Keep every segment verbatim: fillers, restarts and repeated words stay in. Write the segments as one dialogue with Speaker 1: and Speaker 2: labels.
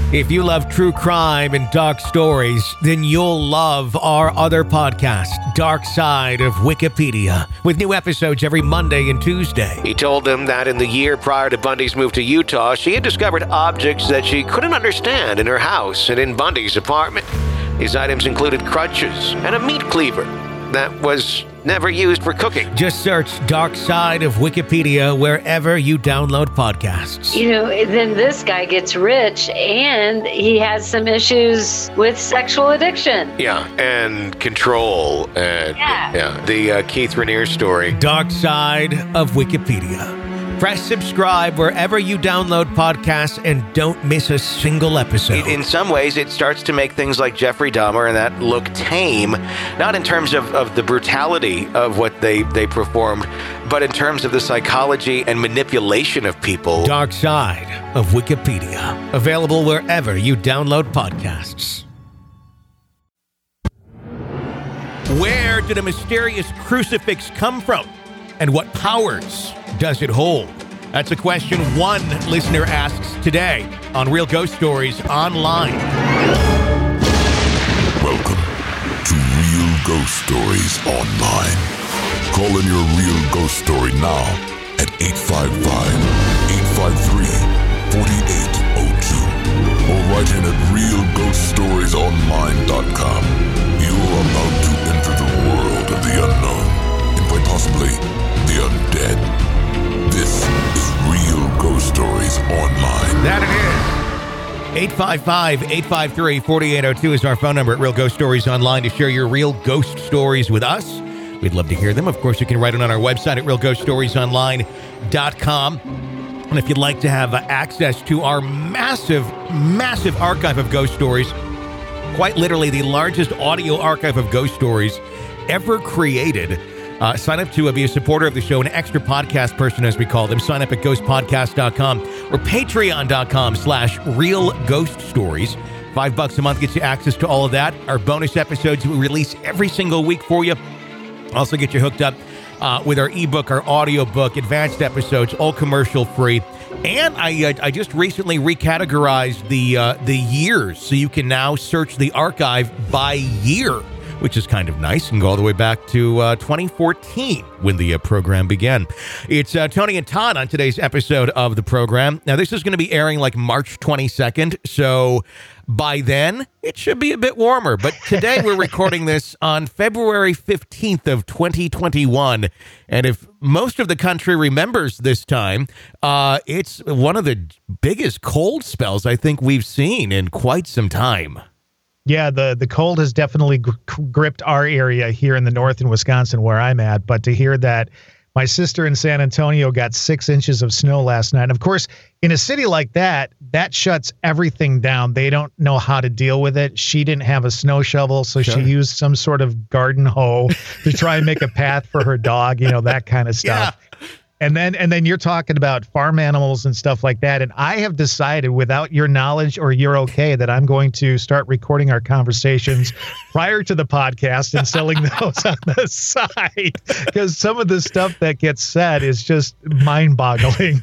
Speaker 1: If you love true crime and dark stories, then you'll love our other podcast, Dark Side of Wikipedia, with new episodes every Monday and Tuesday. He told them that in the year prior to Bundy's move to Utah, she had discovered objects that she couldn't understand in her house and in Bundy's apartment. These items included crutches and a meat cleaver that was never used for cooking. Just search Dark Side of Wikipedia wherever you download podcasts.
Speaker 2: You know, then this guy gets rich and he has some issues with sexual addiction.
Speaker 1: Yeah, and control. And
Speaker 2: yeah.
Speaker 1: yeah the uh, Keith Raniere story. Dark Side of Wikipedia. Press subscribe wherever you download podcasts and don't miss a single episode. In some ways, it starts to make things like Jeffrey Dahmer and that look tame, not in terms of, of the brutality of what they, they performed, but in terms of the psychology and manipulation of people. Dark Side of Wikipedia. Available wherever you download podcasts. Where did a mysterious crucifix come from? And what powers does it hold? That's a question one listener asks today on Real Ghost Stories Online.
Speaker 3: Welcome to Real Ghost Stories Online. Call in your real ghost story now at eight five five, eight five three, four eight zero two or write in at real ghost stories online dot com. You're about to enter the world of the unknown and quite possibly the undead. This is Real Ghost Stories Online.
Speaker 1: That it is. eight five five, eight five three, four eight zero two is our phone number at Real Ghost Stories Online to share your real ghost stories with us. We'd love to hear them. Of course, you can write it on our website at real ghost stories online dot com. And if you'd like to have access to our massive, massive archive of ghost stories, quite literally the largest audio archive of ghost stories ever created, Uh, sign up to uh, be a supporter of the show, an extra podcast person, as we call them. Sign up at ghost podcast dot com or patreon dot com slash real ghost stories. Five bucks a month gets you access to all of that. Our bonus episodes we release every single week for you. Also get you hooked up uh, with our ebook, our audio book, advanced episodes, all commercial free. And I uh, I just recently recategorized the uh, the years, so you can now search the archive by year, which is kind of nice, and go all the way back to uh, twenty fourteen when the uh, program began. It's uh, Tony and Todd on today's episode of the program. Now, this is going to be airing like March twenty-second, so by then, it should be a bit warmer. But today, we're recording this on February fifteenth of twenty twenty-one, and if most of the country remembers this time, uh, it's one of the biggest cold spells I think we've seen in quite some time.
Speaker 4: Yeah, the, the cold has definitely gr- gripped our area here in the north in Wisconsin where I'm at. But to hear that my sister in San Antonio got six inches of snow last night. And of course, in a city like that, that shuts everything down. They don't know how to deal with it. She didn't have a snow shovel, so sure. She used some sort of garden hoe to try and make a path for her dog, you know, that kind of stuff. Yeah. And then and then you're talking about farm animals and stuff like that. And I have decided, without your knowledge or you're okay, that I'm going to start recording our conversations prior to the podcast and selling those on the side, because some of the stuff that gets said is just mind-boggling.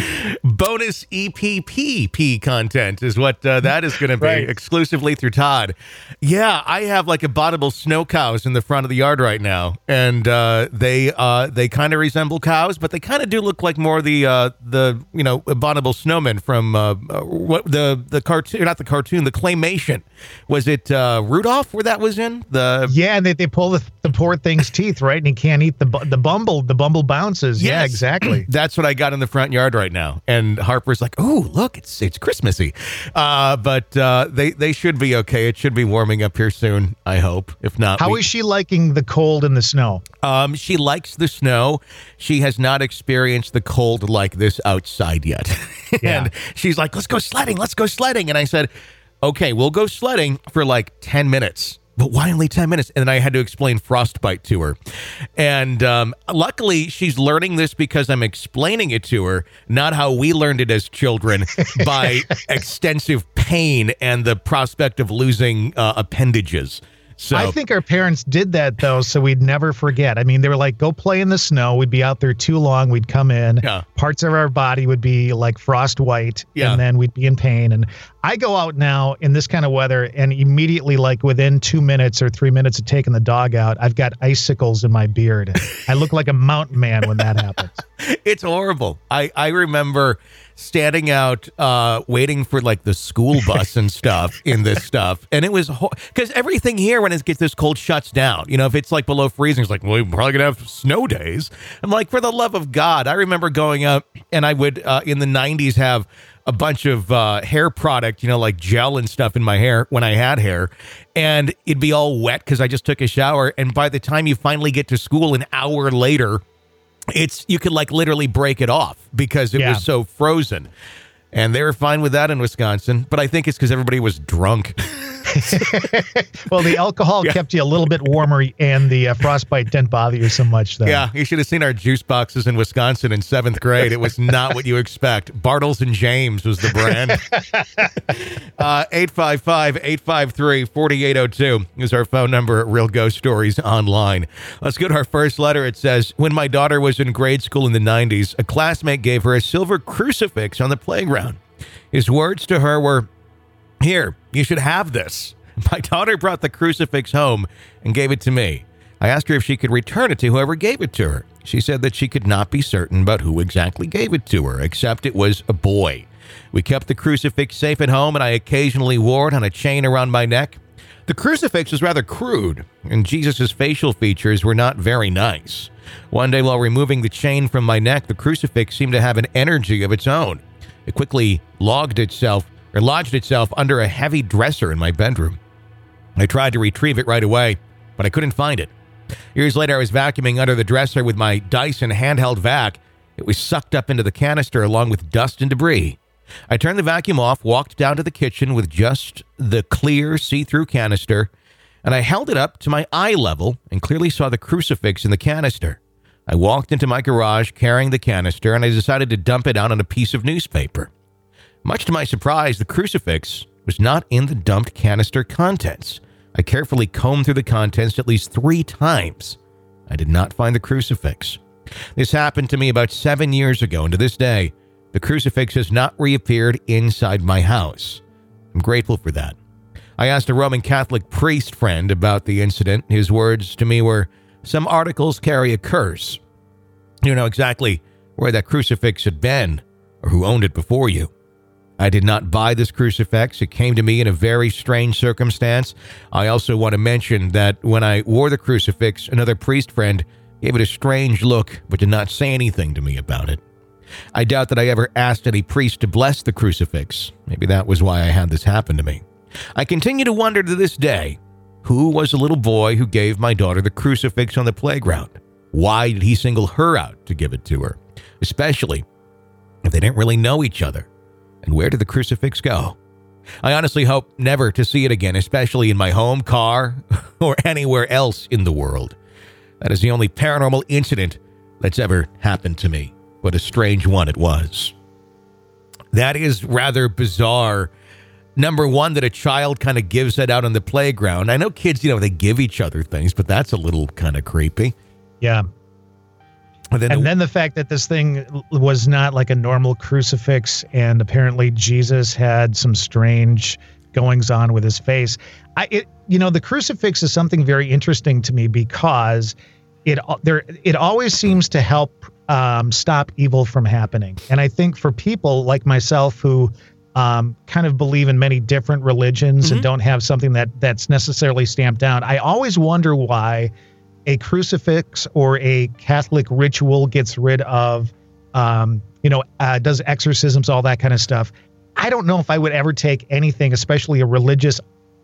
Speaker 1: Bonus E P P P content is what uh, that is going to be, right. Exclusively through Todd. Yeah, I have like abominable snow cows in the front of the yard right now, and uh, they uh, they kind of resemble cows, but they kind of do look like more the uh, the you know abominable snowmen from uh, what the the cartoon, not the cartoon, the claymation. Was it uh, Rudolph where that was in? The
Speaker 4: yeah, and they they pull the, the poor thing's teeth, right, and he can't eat the the bumble. The bumble bounces. Yes. Yeah, exactly.
Speaker 1: That's what I got in the front yard right now, and Harper's like, "Oh, look, it's it's Christmassy," uh, but uh, they they should be okay. It should be warming up here soon, I hope. If not,
Speaker 4: how
Speaker 1: we,
Speaker 4: is she liking the cold and the snow?
Speaker 1: Um, she likes the snow. She has not experienced the cold like this outside yet.
Speaker 4: Yeah.
Speaker 1: And she's like, let's go sledding, let's go sledding. And I said, okay, we'll go sledding for like ten minutes. But why only ten minutes? And then I had to explain frostbite to her. And um, luckily, she's learning this because I'm explaining it to her, not how we learned it as children by extensive pain and the prospect of losing uh, appendages. So
Speaker 4: I think our parents did that, though, so we'd never forget. I mean, they were like, go play in the snow. We'd be out there too long. We'd come in.
Speaker 1: Yeah.
Speaker 4: Parts of our body would be like frost white,
Speaker 1: Yeah.
Speaker 4: and then we'd be in pain. And I go out now in this kind of weather, and immediately, like within two minutes or three minutes of taking the dog out, I've got icicles in my beard. I look like a mountain man when that happens.
Speaker 1: It's horrible. I, I remember standing out, uh, waiting for like the school bus and stuff in this stuff. And it was because ho- everything here, when it gets this cold, shuts down. You know, if it's like below freezing, it's like, well, we're probably going to have snow days. I'm like, for the love of God. I remember going up and I would, uh, in the nineties, have a bunch of uh, hair product, you know, like gel and stuff in my hair when I had hair. And it'd be all wet because I just took a shower. And by the time you finally get to school an hour later, it's you could like literally break it off because it
Speaker 4: Yeah.
Speaker 1: was so frozen. And they were fine with that in Wisconsin. But I think it's because everybody was drunk.
Speaker 4: Well, the alcohol
Speaker 1: Yeah.
Speaker 4: kept you a little bit warmer, and the uh, frostbite didn't bother you so much, though.
Speaker 1: Yeah, you should have seen our juice boxes in Wisconsin in seventh grade. It was not what you expect. Bartles and James was the brand. uh, eight five five, eight five three, four eight zero two is our phone number at Real Ghost Stories Online. Let's go to our first letter. It says, when my daughter was in grade school in the nineties, a classmate gave her a silver crucifix on the playground. His words to her were, "Here, you should have this." My daughter brought the crucifix home and gave it to me. I asked her if she could return it to whoever gave it to her. She said that she could not be certain about who exactly gave it to her, except it was a boy. We kept the crucifix safe at home, and I occasionally wore it on a chain around my neck. The crucifix was rather crude, and Jesus' facial features were not very nice. One day while removing the chain from my neck, the crucifix seemed to have an energy of its own. It quickly logged itself or lodged itself under a heavy dresser in my bedroom. I tried to retrieve it right away, but I couldn't find it. Years later, I was vacuuming under the dresser with my Dyson handheld vac. It was sucked up into the canister along with dust and debris. I turned the vacuum off, walked down to the kitchen with just the clear, see-through canister, and I held it up to my eye level and clearly saw the crucifix in the canister. I walked into my garage carrying the canister, and I decided to dump it out on a piece of newspaper. Much to my surprise, the crucifix was not in the dumped canister contents. I carefully combed through the contents at least three times. I did not find the crucifix. This happened to me about seven years ago, and to this day, the crucifix has not reappeared inside my house. I'm grateful for that. I asked a Roman Catholic priest friend about the incident. His words to me were, "Some articles carry a curse. You don't know exactly where that crucifix had been or who owned it before you." I did not buy this crucifix. It came to me in a very strange circumstance. I also want to mention that when I wore the crucifix, another priest friend gave it a strange look, but did not say anything to me about it. I doubt that I ever asked any priest to bless the crucifix. Maybe that was why I had this happen to me. I continue to wonder to this day, who was the little boy who gave my daughter the crucifix on the playground? Why did he single her out to give it to her? Especially if they didn't really know each other. And where did the crucifix go? I honestly hope never to see it again, especially in my home, car, or anywhere else in the world. That is the only paranormal incident that's ever happened to me. What a strange one it was. That is rather bizarre. Number one, that a child kind of gives that out on the playground. I know kids, you know, they give each other things, but that's a little kind of creepy.
Speaker 4: Yeah.
Speaker 1: And then,
Speaker 4: And
Speaker 1: the,
Speaker 4: then the fact that this thing was not like a normal crucifix, and apparently Jesus had some strange goings on with his face. I, it, you know, the crucifix is something very interesting to me because it there it always seems to help um, stop evil from happening. And I think for people like myself who um, kind of believe in many different religions
Speaker 1: Mm-hmm.
Speaker 4: and don't have something that that's necessarily stamped down, I always wonder why a crucifix or a Catholic ritual gets rid of, um, you know, uh, does exorcisms, all that kind of stuff. I don't know if I would ever take anything, especially a religious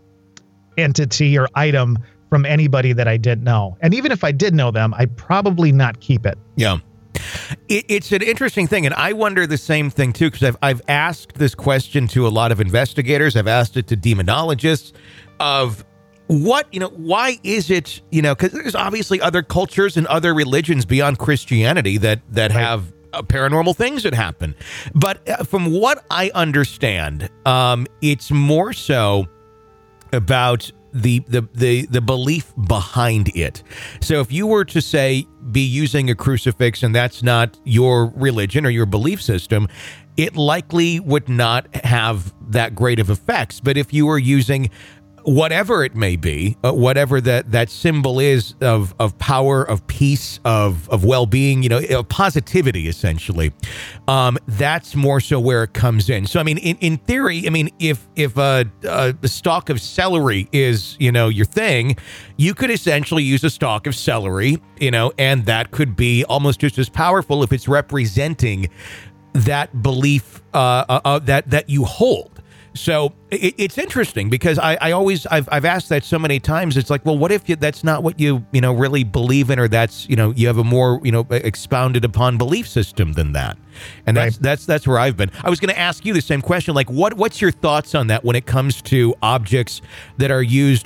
Speaker 4: entity or item, from anybody that I didn't know. And even if I did know them, I'd probably not keep it.
Speaker 1: yeah. It, it's an interesting thing, and I wonder the same thing, too, because I've, I've asked this question to a lot of investigators. I've asked it to demonologists of what, you know, why is it, you know, because there's obviously other cultures and other religions beyond Christianity that, that
Speaker 4: Right.
Speaker 1: have uh, paranormal things that happen. But uh, from what I understand, um, it's more so about the, the the the belief behind it. So if you were to say be using a crucifix and that's not your religion or your belief system, it likely would not have that great of effects. But if you were using whatever it may be, uh, whatever that, that symbol is of, of power, of peace, of, of well-being, you know, of positivity, essentially, um, that's more so where it comes in. So, I mean, in, in theory, I mean, if, if a, a stalk of celery is, you know, your thing, you could essentially use a stalk of celery, you know, and that could be almost just as powerful if it's representing that belief uh, uh, that, that you hold. So it, it's interesting because I, I always I've I've asked that so many times. It's like, well, what if you, that's not what you you know really believe in, or that's you know you have a more you know expounded upon belief system than that, and that's
Speaker 4: Right.
Speaker 1: that's that's where I've been. I was going to ask you the same question, like what what's your thoughts on that when it comes to objects that are used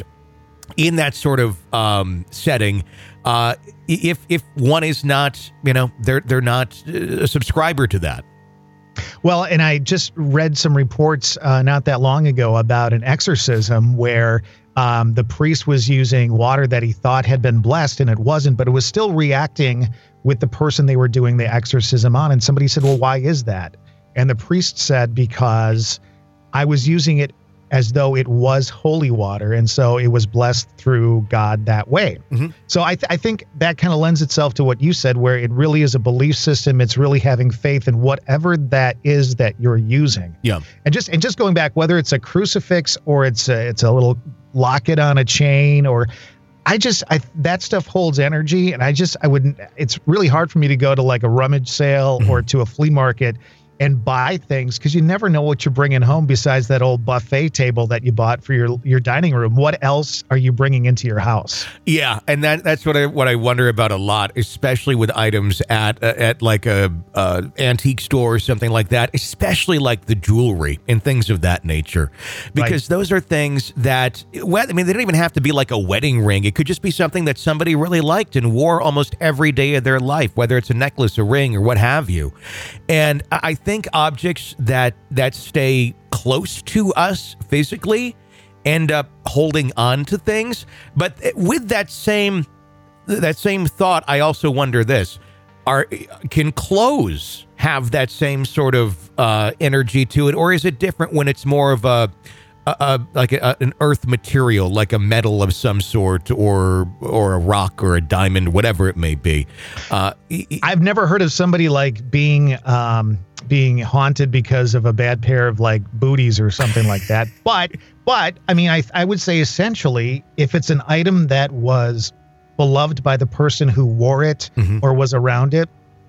Speaker 1: in that sort of um, setting? Uh, if if one is not you know they're they're not a subscriber to that.
Speaker 4: Well, and I just read some reports uh, not that long ago about an exorcism where um, the priest was using water that he thought had been blessed, and it wasn't, but it was still reacting with the person they were doing the exorcism on. And somebody said, well, why is that? And the priest said, because I was using it as though it was holy water, and so it was blessed through God that way.
Speaker 1: Mm-hmm.
Speaker 4: So I, th- I think that kind of lends itself to what you said, where it really is a belief system. It's really having faith in whatever that is that you're using.
Speaker 1: Yeah.
Speaker 4: And just and just going back, whether it's a crucifix or it's a, it's a little locket on a chain, or I just I that stuff holds energy, and I just I wouldn't. It's really hard for me to go to like a rummage sale
Speaker 1: Mm-hmm.
Speaker 4: or to a flea market and buy things, because you never know what you're bringing home besides that old buffet table that you bought for your your dining room. What else are you bringing into your house?
Speaker 1: Yeah, and that that's what I what I wonder about a lot, especially with items at uh, at like a uh, antique store or something like that, especially like the jewelry and things of that nature, because
Speaker 4: Right.
Speaker 1: those are things that, well, I mean, they don't even have to be like a wedding ring. It could just be something that somebody really liked and wore almost every day of their life, whether it's a necklace, a ring, or what have you. And I think objects that that stay close to us physically end up holding on to things. But with that same that same thought, I also wonder this: are can clothes have that same sort of uh, energy to it, or is it different when it's more of a A, a, like a, an earth material, like a metal of some sort, or or a rock or a diamond, whatever it may be? Uh,
Speaker 4: I've never heard of somebody like being um, being haunted because of a bad pair of like booties or something like that. But but I mean, I I would say essentially, if it's an item that was beloved by the person who wore it
Speaker 1: Mhm.
Speaker 4: or was around it,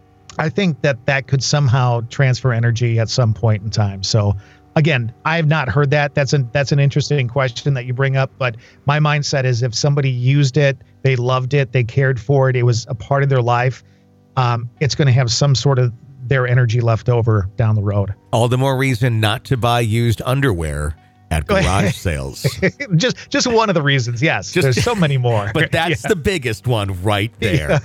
Speaker 4: I think that that could somehow transfer energy at some point in time. So. Again, I have not heard that. That's an that's an interesting question that you bring up. But my mindset is, if somebody used it, they loved it, they cared for it, it was a part of their life, um, it's going to have some sort of their energy left over down the road.
Speaker 1: all the more reason not to buy used underwear at garage sales.
Speaker 4: just just one of the reasons. Yes,
Speaker 1: Just-
Speaker 4: there's so many more.
Speaker 1: But that's
Speaker 4: Yeah.
Speaker 1: the biggest one right there.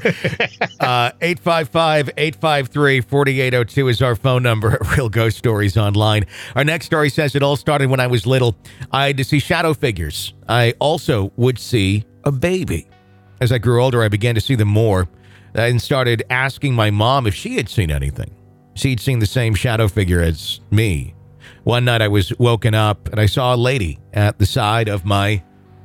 Speaker 1: uh, eight five five, eight five three, four eight zero two is our phone number at Real Ghost Stories Online. Our next story says, it all started when I was little. I had to see shadow figures. I also would see a baby. As I grew older, I began to see them more and started asking my mom if she had seen anything. She'd seen the same shadow figure as me. One night I was woken up and I saw a lady at the side of my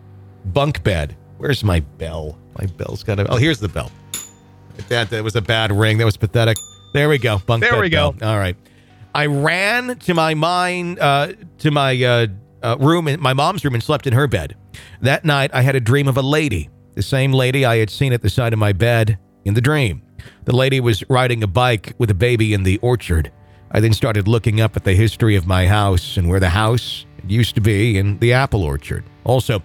Speaker 1: bunk bed. Where's my bell? My bell's got a... Oh, here's the bell. That, that was a bad ring. That was pathetic. There we go. Bunk
Speaker 4: There
Speaker 1: bed
Speaker 4: we go.
Speaker 1: bell. All right. I ran to my mind, uh, to my uh, uh, room, in my mom's room, and slept in her bed. That night I had a dream of a lady, the same lady I had seen at the side of my bed in the dream. The lady was riding a bike with a baby in the orchard. I then started looking up at the history of my house and where the house used to be in the apple orchard. Also,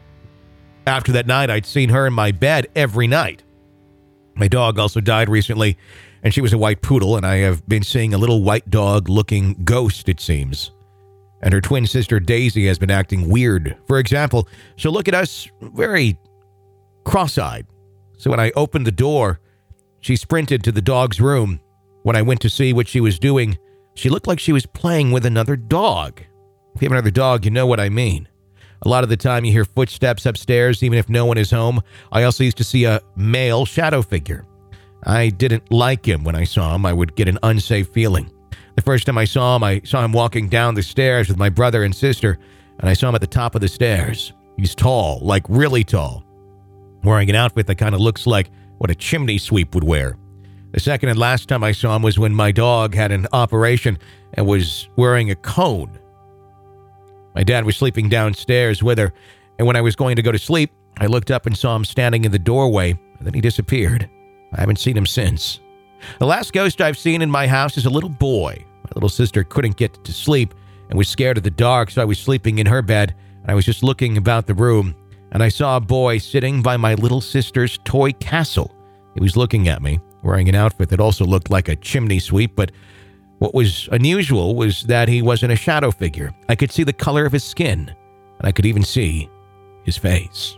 Speaker 1: after that night, I'd seen her in my bed every night. My dog also died recently, and she was a white poodle, and I have been seeing a little white dog-looking ghost, it seems. And her twin sister, Daisy, has been acting weird. For example, she'll look at us very cross-eyed. So when I opened the door, she sprinted to the dog's room. When I went to see what she was doing, she looked like she was playing with another dog. If you have another dog, you know what I mean. A lot of the time you hear footsteps upstairs, even if no one is home. I also used to see a male shadow figure. I didn't like him when I saw him. I would get an unsafe feeling. The first time I saw him, I saw him walking down the stairs with my brother and sister, and I saw him at the top of the stairs. He's tall, like really tall, wearing an outfit that kind of looks like what a chimney sweep would wear. The second and last time I saw him was when my dog had an operation and was wearing a cone. My dad was sleeping downstairs with her, and when I was going to go to sleep, I looked up and saw him standing in the doorway, and then he disappeared. I haven't seen him since. The last ghost I've seen in my house is a little boy. My little sister couldn't get to sleep and was scared of the dark, so I was sleeping in her bed, and I was just looking about the room, and I saw a boy sitting by my little sister's toy castle. He was looking at me, wearing an outfit that also looked like a chimney sweep, but what was unusual was that he wasn't a shadow figure. I could see the color of his skin, and I could even see his face.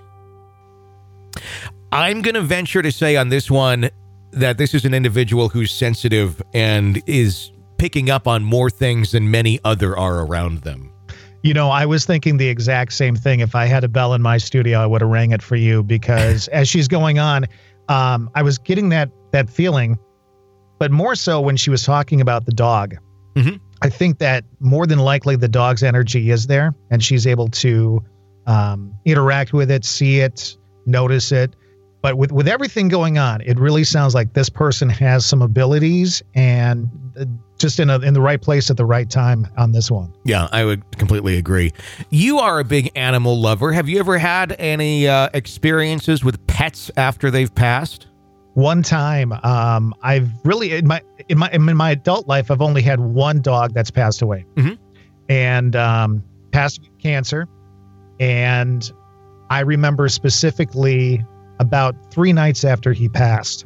Speaker 1: I'm going to venture to say on this one that this is an individual who's sensitive and is picking up on more things than many other are around them.
Speaker 4: You know, I was thinking the exact same thing. If I had a bell in my studio, I would have rang it for you, because as she's going on, um, I was getting that that feeling, but more so when she was talking about the dog.
Speaker 1: Mm-hmm.
Speaker 4: I think that more than likely the dog's energy is there, and she's able to um, interact with it, see it, notice it. But with, with everything going on, it really sounds like this person has some abilities and just in a, in the right place at the right time on this one.
Speaker 1: Yeah, I would completely agree. You are a big animal lover. Have you ever had any uh, experiences with pets after they've passed?
Speaker 4: One time, um, I've really in my in my in my adult life, I've only had one dog that's passed away,
Speaker 1: mm-hmm.
Speaker 4: and um, passed with cancer. And I remember specifically, about three nights after he passed,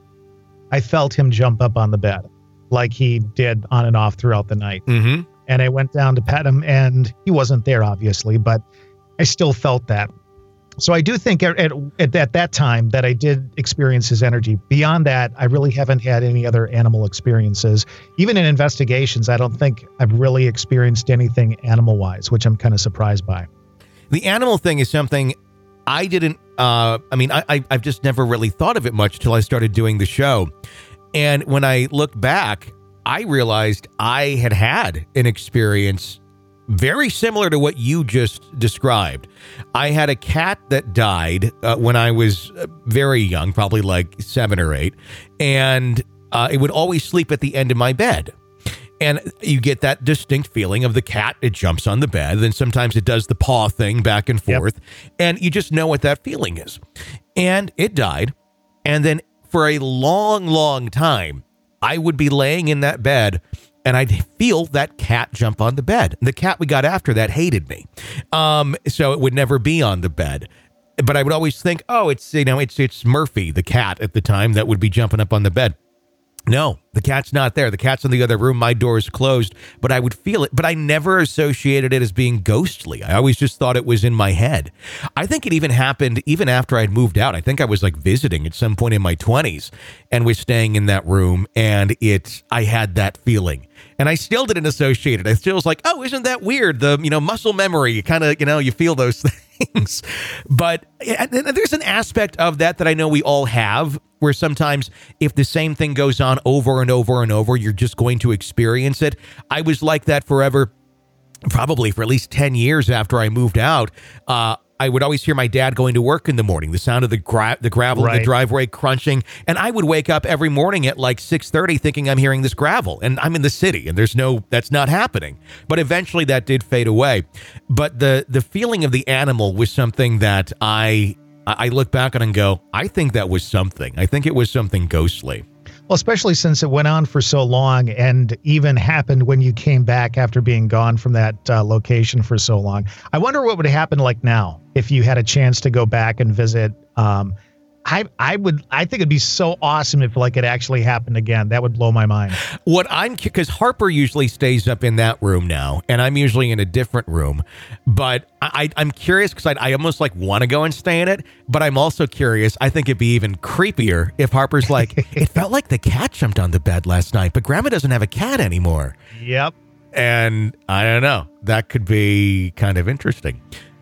Speaker 4: I felt him jump up on the bed like he did on and off throughout the night.
Speaker 1: Mm-hmm.
Speaker 4: And I went down to pet him, and he wasn't there, obviously, but I still felt that. So I do think at, at, at that time that I did experience his energy. Beyond that, I really haven't had any other animal experiences. Even in investigations, I don't think I've really experienced anything animal-wise, which I'm kind of surprised by.
Speaker 1: The animal thing is something I didn't, uh, I mean, I, I, I've just never really thought of it much till I started doing the show. And when I looked back, I realized I had had an experience very similar to what you just described. I had a cat that died uh, when I was very young, probably like seven or eight, and uh, it would always sleep at the end of my bed. And you get that distinct feeling of the cat. It jumps on the bed. Then sometimes it does the paw thing back and forth. Yep. And you just know what that feeling is. And it died. And then for a long, long time, I would be laying in that bed and I'd feel that cat jump on the bed. The cat we got after that hated me. Um, so it would never be on the bed. But I would always think, oh, it's, you know, it's, it's Murphy, the cat at the time that would be jumping up on the bed. No, the cat's not there. The cat's in the other room. My door is closed, but I would feel it. But I never associated it as being ghostly. I always just thought it was in my head. I think it even happened even after I'd moved out. I think I was like visiting at some point in my twenties and was staying in that room, and it, I had that feeling. And I still didn't associate it. I still was like, oh, isn't that weird? The, you know, muscle memory, you kind of, you know, you feel those things. But there's an aspect of that that I know we all have, where sometimes if the same thing goes on over and over and over, you're just going to experience it. I was like that forever, probably for at least ten years after I moved out. Uh, I would always hear my dad going to work in the morning, the sound of the gra- the gravel
Speaker 4: right.
Speaker 1: in the driveway crunching. And I would wake up every morning at like six thirty thinking I'm hearing this gravel. And I'm in the city and there's no, that's not happening. But eventually that did fade away. But the the feeling of the animal was something that I I look back on and go, I think that was something. I think it was something ghostly.
Speaker 4: Well, especially since it went on for so long and even happened when you came back after being gone from that uh, location for so long. I wonder what would happen like now if you had a chance to go back and visit. Um, I I would I think it'd be so awesome if like it actually happened again. That would blow my mind.
Speaker 1: What I'm because Harper usually stays up in that room now, and I'm usually in a different room. But I, I'm curious because I, I almost like want to go and stay in it. But I'm also curious. I think it'd be even creepier if Harper's like, it felt like the cat jumped on the bed last night, but Grandma doesn't have a cat anymore.
Speaker 4: Yep.
Speaker 1: And I don't know. That could be kind of interesting.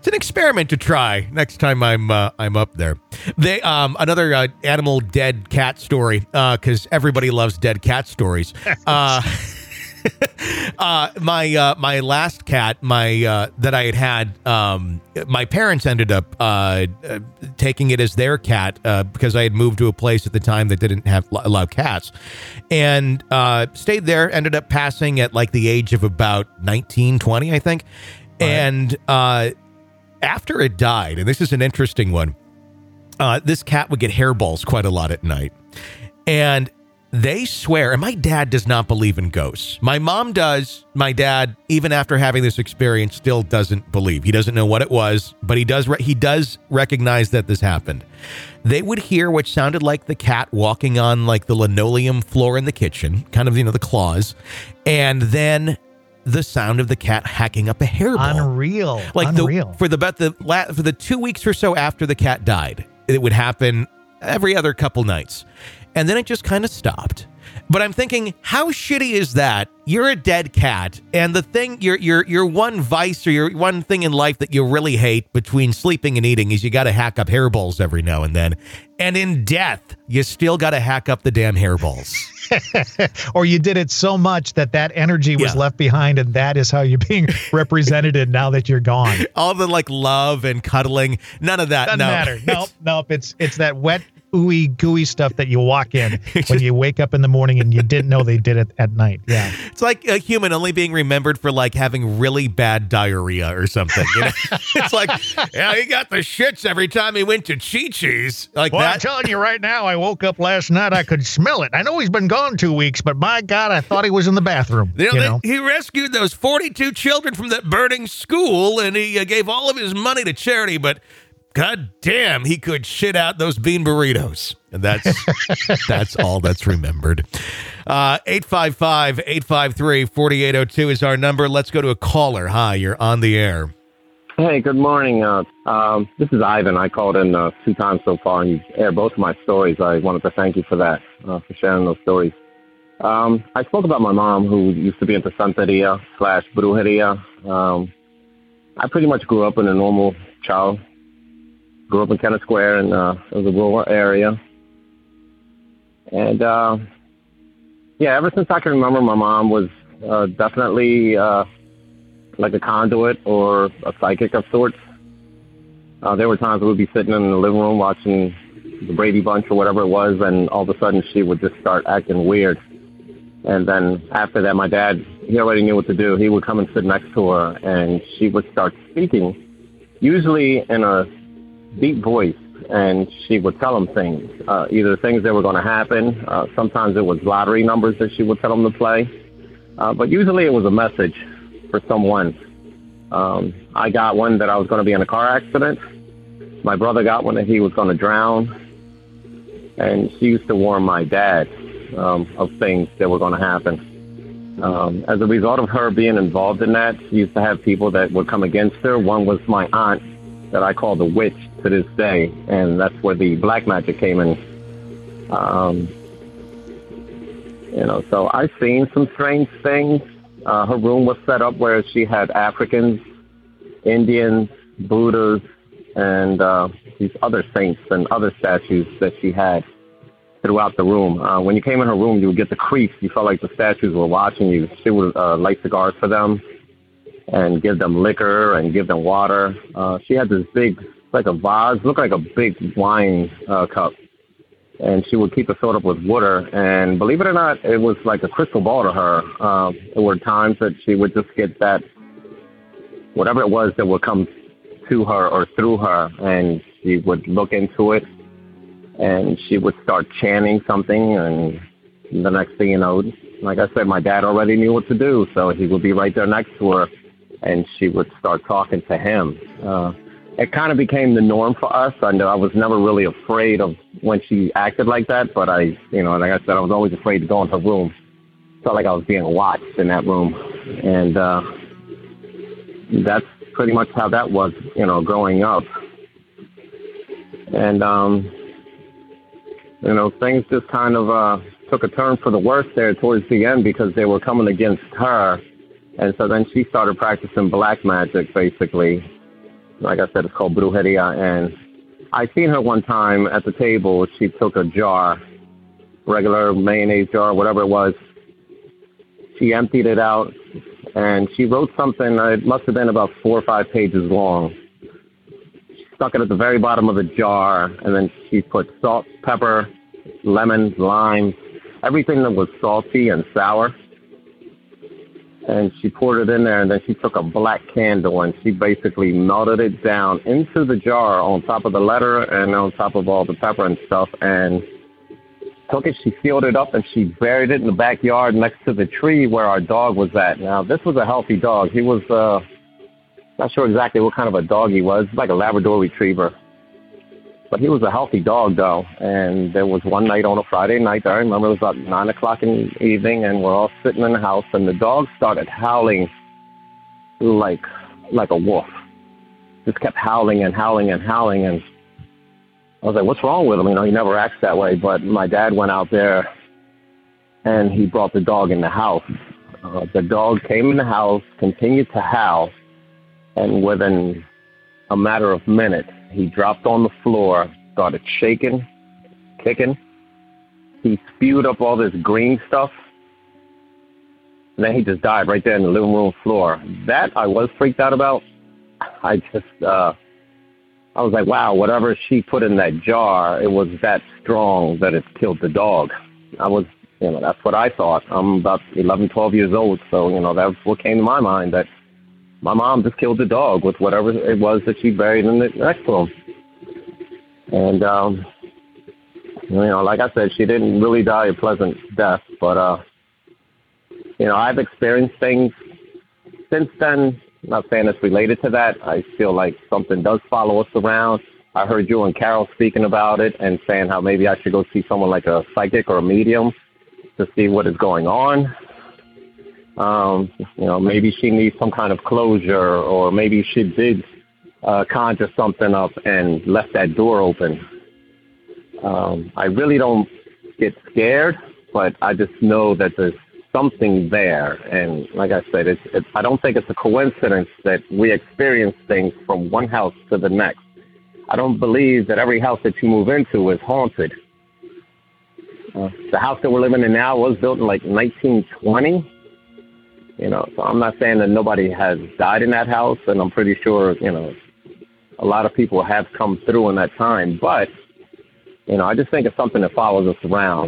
Speaker 1: It's an experiment to try next time I'm uh, I'm up there. They um another uh, animal dead cat story because uh, everybody loves dead cat stories. Uh, uh, my uh, my last cat, my uh, that I had had, um, my parents ended up uh, uh, taking it as their cat uh, because I had moved to a place at the time that didn't have allow cats, and uh, stayed there. Ended up passing at like the age of about nineteen, twenty, I think, All and uh, after it died, and this is an interesting one. Uh, this cat would get hairballs quite a lot at night, and they swear, and my dad does not believe in ghosts. My mom does. My dad, even after having this experience, still doesn't believe. He doesn't know what it was, but he does re- he does recognize that this happened. They would hear what sounded like the cat walking on like the linoleum floor in the kitchen, kind of, you know, the claws, and then the sound of the cat hacking up a hairball.
Speaker 4: Unreal.
Speaker 1: Like
Speaker 4: Unreal.
Speaker 1: the for the about the la- for the two weeks or so after the cat died, it would happen every other couple nights. And then it just kind of stopped. But I'm thinking, how shitty is that? You're a dead cat, and the thing, your your your one vice or your one thing in life that you really hate between sleeping and eating is you got to hack up hairballs every now and then. And in death, you still got to hack up the damn hairballs.
Speaker 4: Or you did it so much that that energy was
Speaker 1: Yeah.
Speaker 4: left behind, and that is how you're being represented now that you're gone.
Speaker 1: All the like love and cuddling, none of that.
Speaker 4: Doesn't
Speaker 1: no.
Speaker 4: matter. Nope, nope. It's it's that wet, ooey gooey stuff that you walk in when you wake up in the morning and you didn't know they did it at night. Yeah.
Speaker 1: It's like a human only being remembered for like having really bad diarrhea or something. You know? It's like, yeah, he got the shits every time he went to Chi-Chi's. Like
Speaker 4: Well, I'm
Speaker 1: that.
Speaker 4: telling you right now, I woke up last night. I could smell it. I know he's been gone two weeks, but my God, I thought he was in the bathroom.
Speaker 1: You know,
Speaker 4: you
Speaker 1: they-
Speaker 4: know?
Speaker 1: he rescued those forty-two children from that burning school, and he uh, gave all of his money to charity, but God damn, he could shit out those bean burritos. And that's that's all that's remembered. Uh, eight five five, eight five three, four eight zero two is our number. Let's go to a caller. Hi, you're on the air.
Speaker 5: Hey, good morning. Uh, um, this is Ivan. I called in uh, two times so far, and you aired both of my stories. I wanted to thank you for that, uh, for sharing those stories. Um, I spoke about my mom, who used to be into Santeria slash Brujeria. Um, I pretty much grew up in a normal child. Grew up in Kennett Square, and uh, it was a rural area. And, uh, yeah, ever since I can remember, my mom was uh, definitely uh, like a conduit or a psychic of sorts. Uh, there were times we'd be sitting in the living room watching the Brady Bunch or whatever it was, and all of a sudden she would just start acting weird. And then after that, my dad, he already knew what to do. He would come and sit next to her, and she would start speaking, usually in a deep voice, and she would tell him things, uh, either things that were going to happen. Uh, sometimes it was lottery numbers that she would tell him to play. Uh, but usually it was a message for someone. Um, I got one that I was going to be in a car accident. My brother got one that he was going to drown. And she used to warn my dad um, of things that were going to happen. Um, as a result of her being involved in that, she used to have people that would come against her. One was my aunt, that I call the witch to this day, and that's where the black magic came in. Um, you know, so I've seen some strange things. Uh, her room was set up where she had Africans, Indians, Buddhas, and uh, these other saints and other statues that she had throughout the room. Uh, when you came in her room, you would get the creeps. You felt like the statues were watching you. She would uh, light cigars for them and give them liquor and give them water. Uh, she had this big, like a vase, looked like a big wine uh, cup. And she would keep it filled up with water. And believe it or not, it was like a crystal ball to her. Uh, there were times that she would just get that, whatever it was that would come to her or through her, and she would look into it, and she would start chanting something, and the next thing you know, like I said, my dad already knew what to do, so he would be right there next to her, and she would start talking to him. Uh, it kind of became the norm for us. I know I was never really afraid of when she acted like that, but I, you know, like I said, I was always afraid to go in her room. Felt like I was being watched in that room, and uh, that's pretty much how that was, you know, growing up. And, um, you know, things just kind of uh, took a turn for the worse there towards the end because they were coming against her. And so then she started practicing black magic, basically. like I said, it's called Brujeria. And I seen her one time at the table. She took a jar, regular mayonnaise jar, whatever it was. She emptied it out, and she wrote something. It must have been about four or five pages long. She stuck it at the very bottom of the jar, and then she put salt, pepper, lemon, lime, everything that was salty and sour. And she poured it in there, and then she took a black candle, and she basically melted it down into the jar on top of the letter and on top of all the pepper and stuff, and took it, she sealed it up, and she buried it in the backyard next to the tree where our dog was at. Now, this was a healthy dog. He was, uh, not sure exactly what kind of a dog he was, like a Labrador Retriever. But he was a healthy dog, though. And there was one night on a Friday night, I remember it was about nine o'clock in the evening, and we're all sitting in the house, and the dog started howling like like a wolf. Just kept howling and howling and howling, and I was like, what's wrong with him? You know, he never acts that way. But my dad went out there, and he brought the dog in the house. Uh, the dog came in the house, continued to howl, and within a matter of minutes, he dropped on the floor, started shaking, kicking. He spewed up all this green stuff. And then he just died right there in the living room floor. That I was freaked out about. I just, uh, I was like, wow, whatever she put in that jar, it was that strong that it killed the dog. I was, you know, that's what I thought. I'm about eleven, twelve years old. So, you know, that's what came to my mind, that my mom just killed the dog with whatever it was that she buried in the next to him. And, um, you know, like I said, she didn't really die a pleasant death. But, uh, you know, I've experienced things since then. I'm not saying it's related to that. I feel like something does follow us around. I heard you and Carol speaking about it and saying how maybe I should go see someone like a psychic or a medium to see what is going on. Um, you know, maybe she needs some kind of closure, or maybe she did uh, conjure something up and left that door open. Um, I really don't get scared, but I just know that there's something there. And like I said, it's, it's, I don't think it's a coincidence that we experience things from one house to the next. I don't believe that every house that you move into is haunted. Uh, the house that we're living in now was built in like nineteen twenty. You know, so I'm not saying that nobody has died in that house, and I'm pretty sure, you know, a lot of people have come through in that time. But, you know, I just think it's something that follows us around.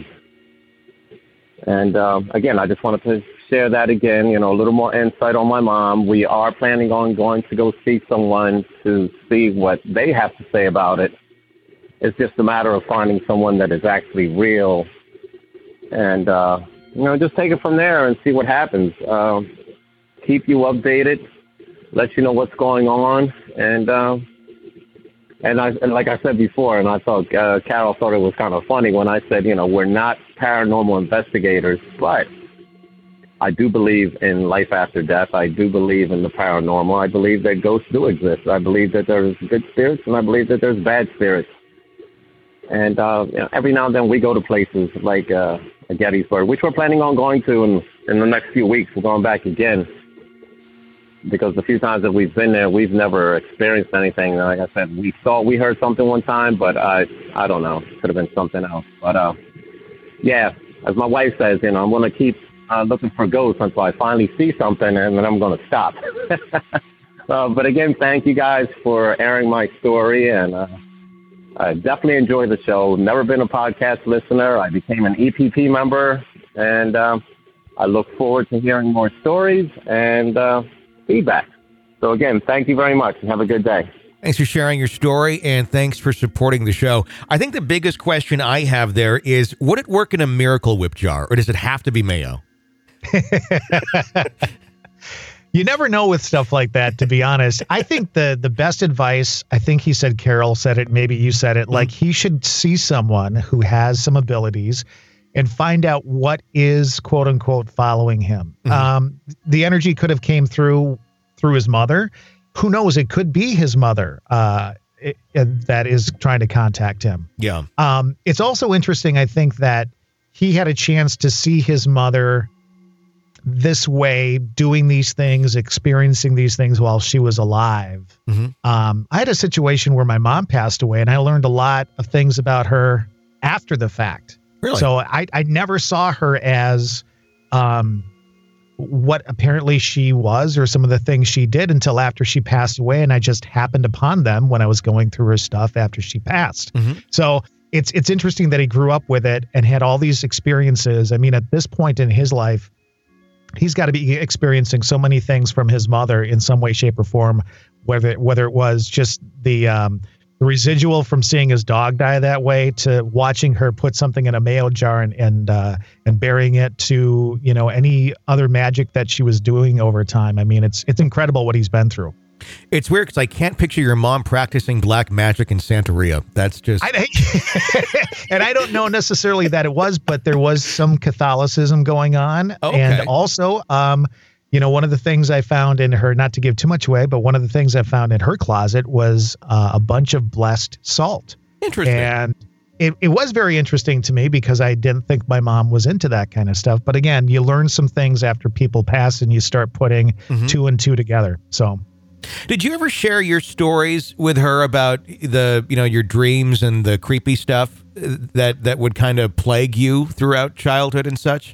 Speaker 5: And, uh, again, I just wanted to share that again, you know, a little more insight on my mom. We are planning on going to go see someone to see what they have to say about it. It's just a matter of finding someone that is actually real. And, uh, you know, just take it from there and see what happens. Uh, keep you updated, let you know what's going on. And, uh, and, I, and like I said before, and I thought uh, Carol thought it was kind of funny when I said, you know, we're not paranormal investigators, but I do believe in life after death. I do believe in the paranormal. I believe that ghosts do exist. I believe that there's good spirits, and I believe that there's bad spirits. And uh, you know, every now and then we go to places like uh, Gettysburg, which we're planning on going to in, in the next few weeks. We're going back again because the few times that we've been there, we've never experienced anything. Like I said, we thought we heard something one time, but I I don't know. It could have been something else. But, uh, yeah, as my wife says, you know, I'm going to keep uh, looking for ghosts until I finally see something, and then I'm going to stop. uh, but, again, thank you guys for airing my story, and uh, I definitely enjoy the show. Never been a podcast listener. I became an E P P member, and uh, I look forward to hearing more stories and uh, feedback. So, again, thank you very much, and have a good day.
Speaker 1: Thanks for sharing your story, and thanks for supporting the show. I think the biggest question I have there is, would it work in a Miracle Whip jar, or does it have to be mayo?
Speaker 4: You never know with stuff like that, to be honest. I think the the best advice, I think he said, Carol said it, maybe you said it, like he should see someone who has some abilities and find out what is, quote unquote, following him. Mm-hmm. Um, the energy could have came through through his mother. Who knows? It could be his mother uh, it, it, that is trying to contact him.
Speaker 1: Yeah.
Speaker 4: Um, it's also interesting, I think, that he had a chance to see his mother this way, doing these things, experiencing these things while she was alive.
Speaker 1: Mm-hmm.
Speaker 4: Um, I had a situation where my mom passed away, and I learned a lot of things about her after the fact.
Speaker 1: Really?
Speaker 4: So I, I never saw her as um, what apparently she was or some of the things she did until after she passed away. And I just happened upon them when I was going through her stuff after she passed.
Speaker 1: Mm-hmm.
Speaker 4: So it's it's interesting that he grew up with it and had all these experiences. I mean, at this point in his life, he's got to be experiencing so many things from his mother in some way, shape, or form, whether whether it was just the um, the residual from seeing his dog die that way to watching her put something in a mayo jar and and uh, and burying it, to, you know, any other magic that she was doing over time. I mean, it's it's incredible what he's been through.
Speaker 1: It's weird because I can't picture your mom practicing black magic in Santeria. That's just...
Speaker 4: I, and I don't know necessarily that it was, but there was some Catholicism going on.
Speaker 1: Okay.
Speaker 4: And also, um, you know, one of the things I found in her, not to give too much away, but one of the things I found in her closet was uh, a bunch of blessed salt.
Speaker 1: Interesting.
Speaker 4: And it, it was very interesting to me because I didn't think my mom was into that kind of stuff. But again, you learn some things after people pass and you start putting
Speaker 1: Mm-hmm.
Speaker 4: two and two together. So...
Speaker 1: Did you ever share your stories with her about the, you know, your dreams and the creepy stuff that that would kind of plague you throughout childhood and such?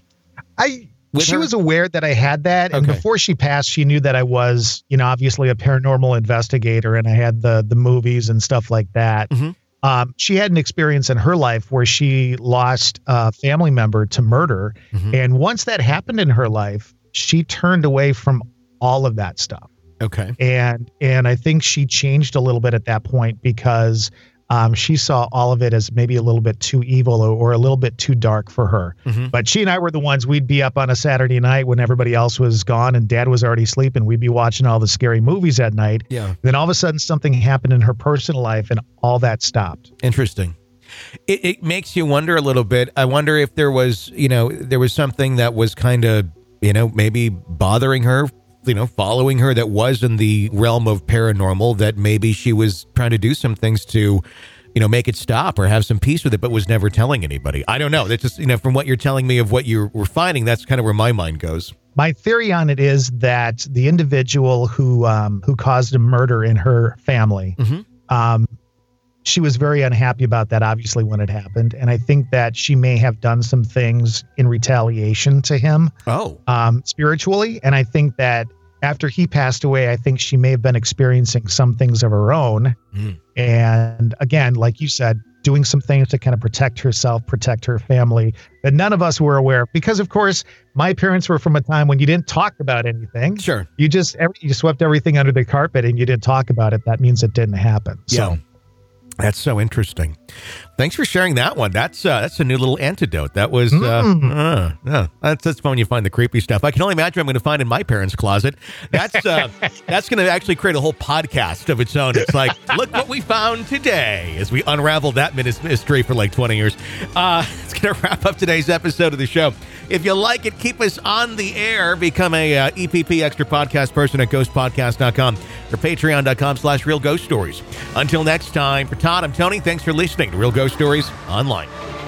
Speaker 4: I
Speaker 1: With
Speaker 4: she
Speaker 1: her?
Speaker 4: was aware that I had that, and
Speaker 1: Okay.
Speaker 4: before she passed, she knew that I was, you know, obviously a paranormal investigator, and I had the the movies and stuff like that.
Speaker 1: Mhm.
Speaker 4: Um, she had an experience in her life where she lost a family member to murder,
Speaker 1: Mhm.
Speaker 4: and once that happened in her life, she turned away from all of that stuff.
Speaker 1: Okay.
Speaker 4: And and I think she changed a little bit at that point because um, she saw all of it as maybe a little bit too evil or, or a little bit too dark for her.
Speaker 1: Mhm.
Speaker 4: But she and I were the ones, we'd be up on a Saturday night when everybody else was gone and Dad was already sleeping. We'd be watching all the scary movies at night.
Speaker 1: Yeah.
Speaker 4: Then all of a sudden something happened in her personal life and all that stopped.
Speaker 1: Interesting. It, it makes you wonder a little bit. I wonder if there was, you know, there was something that was kind of, you know, maybe bothering her, you know, following her that was in the realm of paranormal, that maybe she was trying to do some things to, you know, make it stop or have some peace with it, but was never telling anybody. I don't know. That's just, you know, from what you're telling me of what you were finding, that's kind of where my mind goes.
Speaker 4: My theory on it is that the individual who um, who caused a murder in her family,
Speaker 1: Mhm.
Speaker 4: um, she was very unhappy about that, obviously, when it happened. And I think that she may have done some things in retaliation to him
Speaker 1: Oh,
Speaker 4: um, spiritually. And I think that after he passed away, I think she may have been experiencing some things of her own.
Speaker 1: Mm.
Speaker 4: And again, like you said, doing some things to kind of protect herself, protect her family that none of us were aware of. Because, of course, my parents were from a time when you didn't talk about anything.
Speaker 1: sure.
Speaker 4: You just every, you swept everything under the carpet and you didn't talk about it. That means it didn't happen. So.
Speaker 1: Yeah. That's so interesting. Thanks for sharing that one. That's uh, that's a new little antidote. That was, uh,
Speaker 4: Mm.
Speaker 1: uh, yeah, that's that's fun when you find the creepy stuff. I can only imagine what I'm going to find in my parents' closet. That's uh, that's going to actually create a whole podcast of its own. It's like, look what we found today as we unravel that mystery for like twenty years. Uh, it's going to wrap up today's episode of the show. If you like it, keep us on the air. Become a uh, E P P Extra Podcast person at ghost podcast dot com or patreon.com slash real ghost stories. Until next time, for Todd, I'm Tony. Thanks for listening to Real Ghost Stories Online.